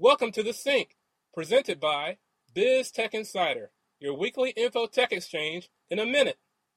Welcome to The Sync, presented by Biz Tech Insider, your weekly info tech exchange in a minute.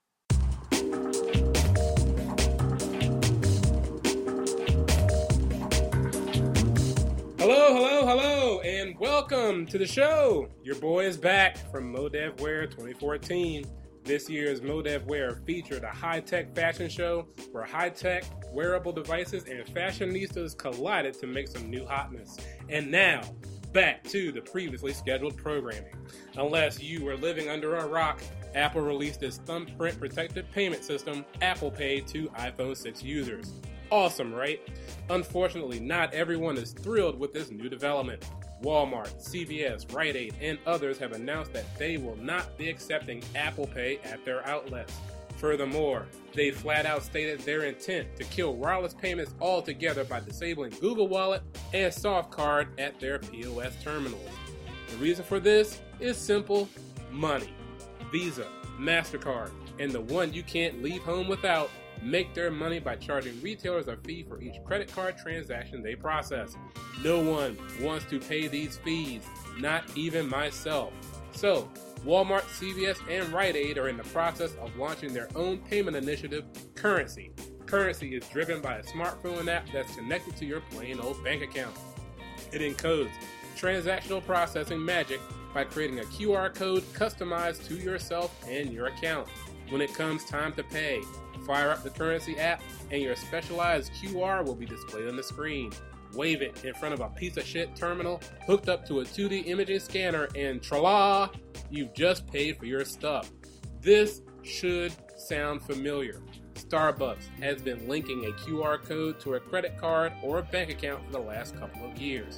Hello, and welcome to the show. Your boy is back from MoDevWear 2014. This year's MoDevWear featured a high-tech fashion show where high-tech, wearable devices and fashionistas collided to make some new hotness. And now, back to the previously scheduled programming. Unless you were living under a rock, Apple released its thumbprint protected payment system, Apple Pay, to iPhone 6 users. Awesome, right? Unfortunately, not everyone is thrilled with this new development. Walmart, CVS, Rite Aid, and others have announced that they will not be accepting Apple Pay at their outlets. Furthermore, they flat out stated their intent to kill wireless payments altogether by disabling Google Wallet and SoftCard at their POS terminals. The reason for this is simple: money. Visa, MasterCard, and the one you can't leave home without make their money by charging retailers a fee for each credit card transaction they process. No one wants to pay these fees, not even myself. So, Walmart, CVS, and Rite Aid are in the process of launching their own payment initiative, Currency. Currency is driven by a smartphone app that's connected to your plain old bank account. It encodes transactional processing magic by creating a QR code customized to yourself and your account. When it comes time to pay, fire up the Currency app and your specialized QR will be displayed on the screen. Wave it in front of a piece of shit terminal hooked up to a 2D imaging scanner and tra-la, you've just paid for your stuff. This should sound familiar. Starbucks has been linking a QR code to a credit card or a bank account for the last couple of years.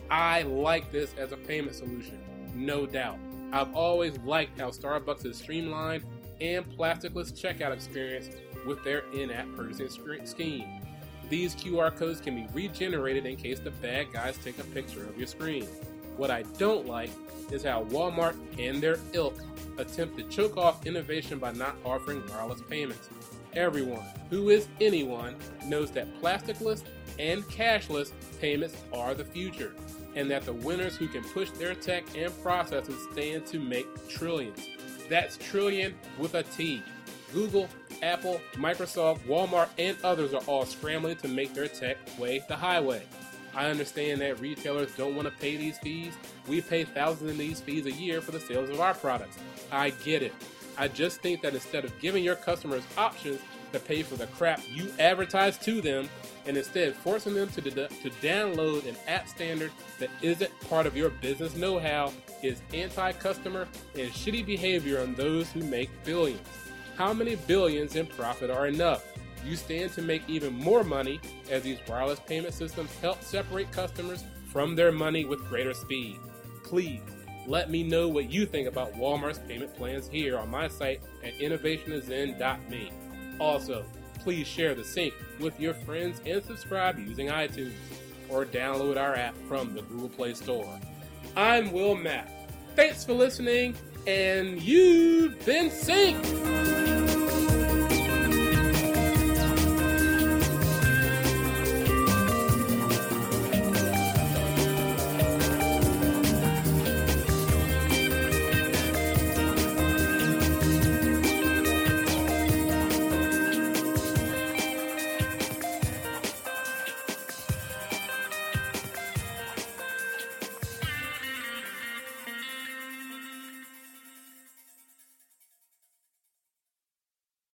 I like this as a payment solution, no doubt. I've always liked how Starbucks is streamlined and plasticless checkout experience with their in-app purchasing scheme. These QR codes can be regenerated in case the bad guys take a picture of your screen. What I don't like is how Walmart and their ilk attempt to choke off innovation by not offering wireless payments. Everyone who is anyone knows that plasticless and cashless payments are the future, and that the winners who can push their tech and processes stand to make trillions. That's trillion with a T. Google, Apple, Microsoft, Walmart, and others are all scrambling to make their tech way the highway. I understand that retailers don't want to pay these fees. We pay thousands of these fees a year for the sales of our products. I get it. I just think that instead of giving your customers options to pay for the crap you advertise to them, and instead forcing them to download an app standard that isn't part of your business know-how, is anti-customer and shitty behavior on those who make billions. How many billions in profit are enough? You stand to make even more money as these wireless payment systems help separate customers from their money with greater speed. Please, let me know what you think about Walmart's payment plans here on my site at innovationiszen.me. Also, please share The Sync with your friends and subscribe using iTunes or download our app from the Google Play Store. I'm Will Mapp. Thanks for listening, and you've been synced!